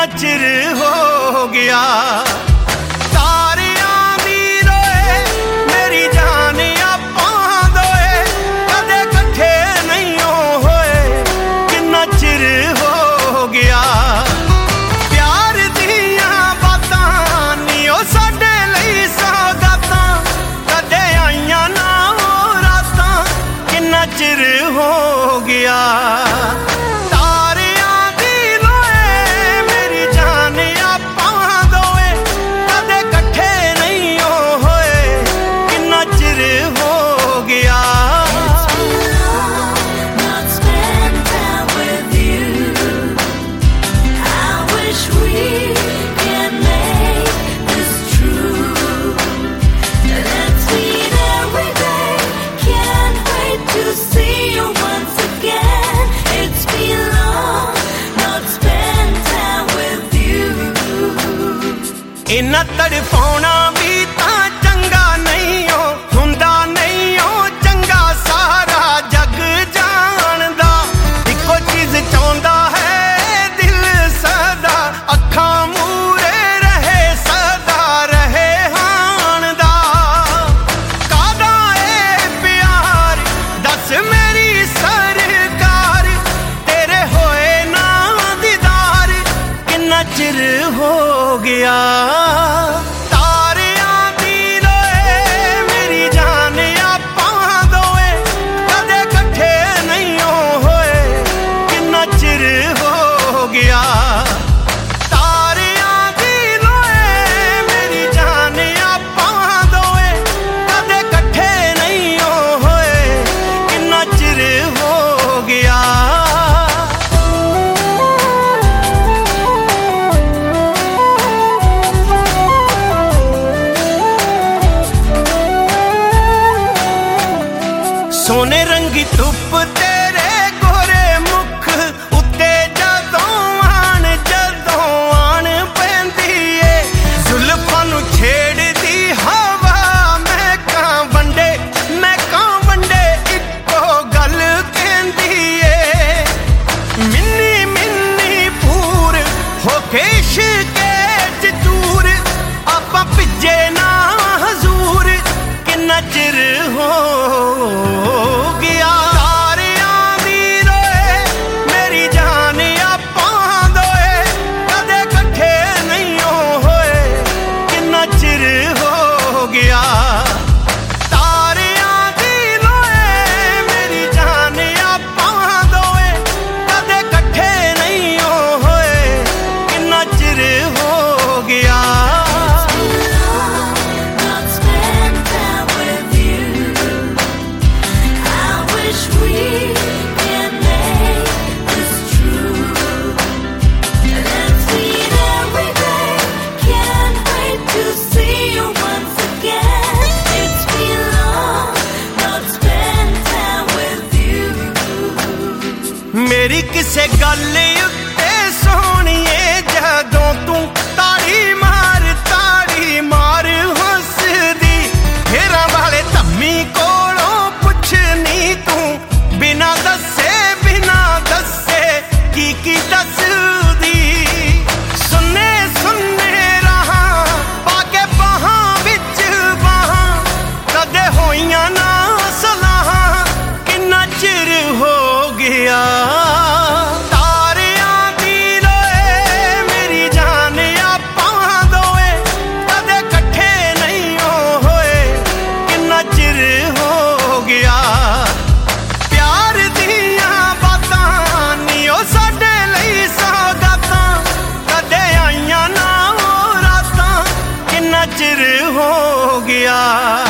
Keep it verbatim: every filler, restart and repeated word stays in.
किन्ना चिर हो गया। तारियां दी रोए मेरी जान आपां दोए, कदे कट्ठे नहीं होए, किन्ना चिर हो गया। प्यार दियां बातां नी ओ साडे लई सौगातां, कदे आईयां ना रातां, किन्ना चिर हो गया। इन्ना तड़पाउणा भी तां चंगा नहीं हो, हुंदा नहीं हो चंगा सारा जग जानदा। इक्को चीज चाहुंदा है दिल सदा, अखां मूरे रहे सदा रहे हाणदा। कादा ए प्यार दस मेरी सरकार, तेरे होए ना दीदार, किन्ना चिर हो गया। सोने रंगी धुप तेरे गोरे मुख उत्ते जदों आन जदों आन पैंदी ए, जुल्फां नूं छेड़दी हवा मैं कां वंडे मैं कां वंडे इक्को गल कहंदी ए। मिन्नी मिन्नी पूर होके इश्के च चूर, आपां भिजे ना हजूर, किन्ना चिर हो मेरी किसे गल उत्ते सोहणिए जदों तू ताड़ी मार ताड़ी मार हंसदी, फेरां वाले धम्मी कोलों पुछनी तू बिना दस्से बिना दस्से की की दसदी। सुन्ने सुन्ने राहां पाके बाहां विच बाहां, कदे होइयां ना सलाहां, किन्ना चिर हो गया। चिर हो गया।